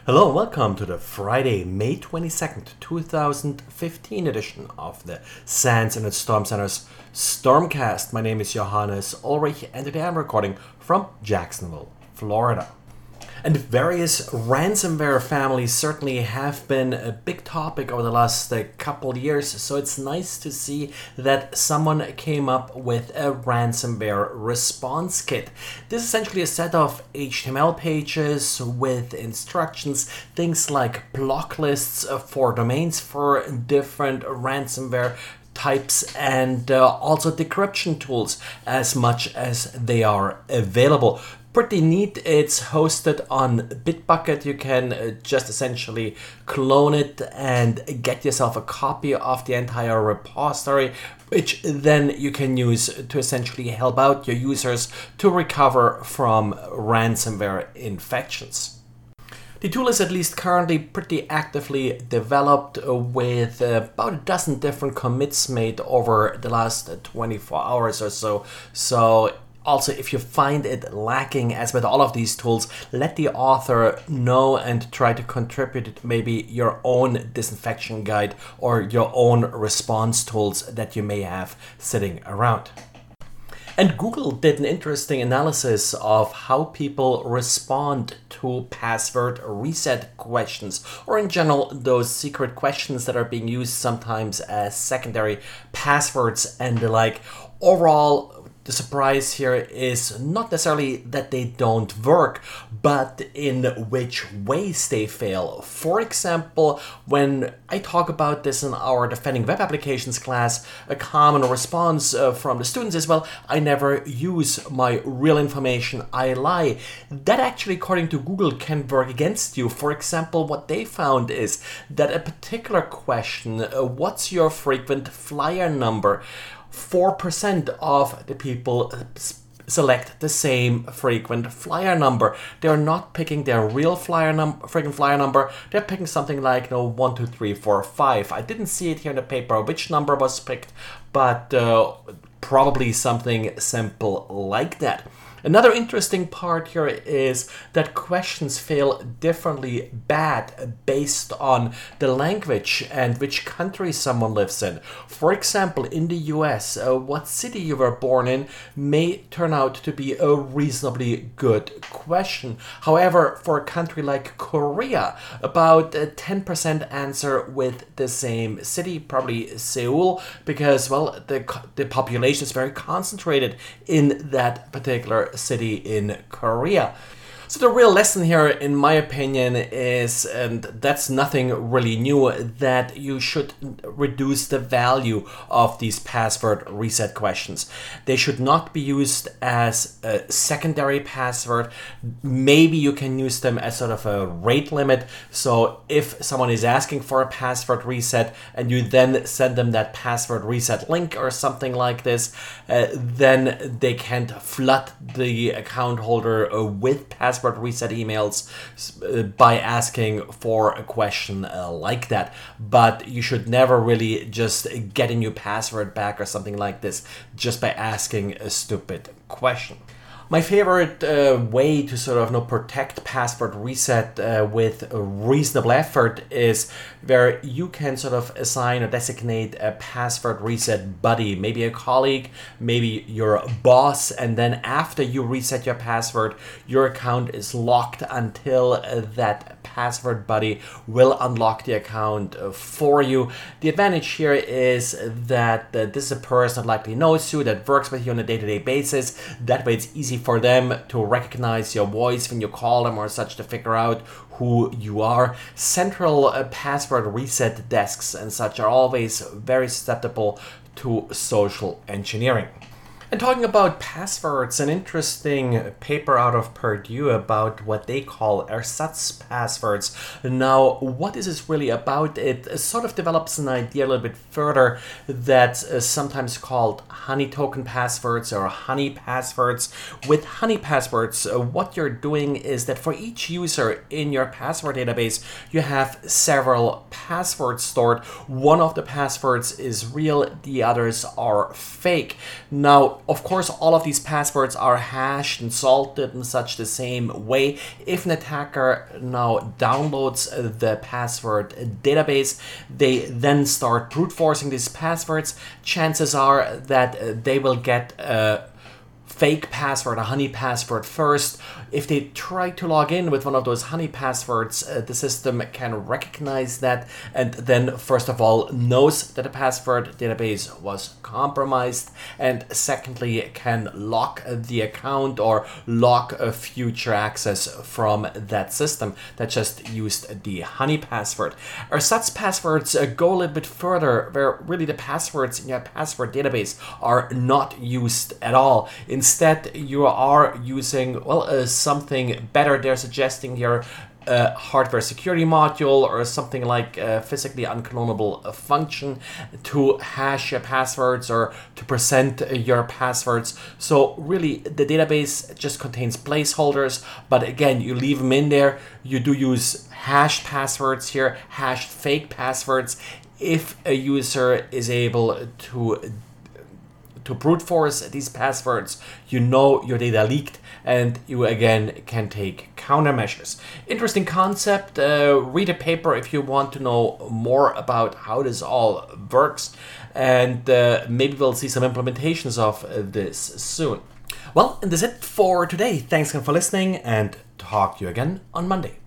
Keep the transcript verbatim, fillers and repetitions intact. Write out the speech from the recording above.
Hello and welcome to the Friday, May twenty-second, two thousand fifteen edition of the SANS and Storm Center's Stormcast. My name is Johannes Ulrich and today I'm recording from Jacksonville, Florida. And various ransomware families certainly have been a big topic over the last uh, couple of years, so it's nice to see that someone came up with a ransomware response kit. This is essentially a set of H T M L pages with instructions, things like block lists for domains for different ransomware types, and uh, also decryption tools as much as they are available. Pretty neat. It's hosted on Bitbucket. You can uh, just essentially clone it and get yourself a copy of the entire repository, which then you can use to essentially help out your users to recover from ransomware infections. The tool is at least currently pretty actively developed with about a dozen different commits made over the last twenty-four hours or so. So also, if you find it lacking, as with all of these tools, let the author know and try to contribute maybe your own disinfection guide or your own response tools that you may have sitting around. And Google did an interesting analysis of how people respond to password reset questions, or in general, those secret questions that are being used sometimes as secondary passwords and the like. Overall, the surprise here is not necessarily that they don't work, but in which ways they fail. For example, when I talk about this in our Defending Web Applications class, a common response uh, from the students is, well, I never use my real information, I lie. That actually, according to Google, can work against you. For example, what they found is that a particular question, uh, what's your frequent flyer number? four percent of the people select the same frequent flyer number. They're not picking their real flyer number, frequent flyer number. They're picking something like, you know, one, two, three, four, five. I didn't see it here in the paper which number was picked, but uh, probably something simple like that. Another interesting part here is that questions fail differently bad based on the language and which country someone lives in. For example, in the U S, uh, what city you were born in may turn out to be a reasonably good question. However, for a country like Korea, about uh, ten percent answer with the same city, probably Seoul, because, well, the, the population is very concentrated in that particular city in Korea. So the real lesson here, in my opinion, is, and that's nothing really new, that you should reduce the value of these password reset questions. They should not be used as a secondary password. Maybe you can use them as sort of a rate limit. So if someone is asking for a password reset and you then send them that password reset link or something like this, uh, then they can't flood the account holder uh, with password password reset emails by asking for a question uh, like that. But you should never really just get a new password back or something like this just by asking a stupid question. My favorite uh, way to sort of you know, protect password reset uh, with a reasonable effort is where you can sort of assign or designate a password reset buddy, maybe a colleague, maybe your boss, and then after you reset your password, your account is locked until uh, that password buddy will unlock the account uh, for you. The advantage here is that uh, this is a person that likely knows you, that works with you on a day-to-day basis. That way it's easy for them to recognize your voice when you call them or such to figure out who you are. Central uh, password reset desks and such are always very susceptible to social engineering. And talking about passwords, an interesting paper out of Purdue about what they call ersatz passwords. Now, what is this really about? It sort of develops an idea a little bit further that's uh, sometimes called honey token passwords or honey passwords. With honey passwords, uh, what you're doing is that for each user in your password database, you have several passwords stored. One of the passwords is real, the others are fake. Now, Now, of course, all of these passwords are hashed and salted in such the same way. If an attacker now downloads the password database, they then start brute forcing these passwords. Chances are that they will get a fake password, a honey password first. If they try to log in with one of those honey passwords, uh, the system can recognize that and then first of all knows that the password database was compromised, and secondly can lock the account or lock a future access from that system that just used the honey password. Ersatz passwords uh, go a little bit further, where really the passwords in your password database are not used at all. Instead, you are using, well, uh, something better. They're suggesting here a hardware security module or something like a physically unclonable function to hash your passwords or to present your passwords. So really, the database just contains placeholders, but again, you leave them in there. You do use hashed passwords here, hashed fake passwords. If a user is able to to brute force these passwords, you know your data leaked, and you again can take countermeasures. Interesting concept. Uh, read a paper if you want to know more about how this all works, and uh, maybe we'll see some implementations of this soon. Well, and that's it for today. Thanks again for listening, and talk to you again on Monday.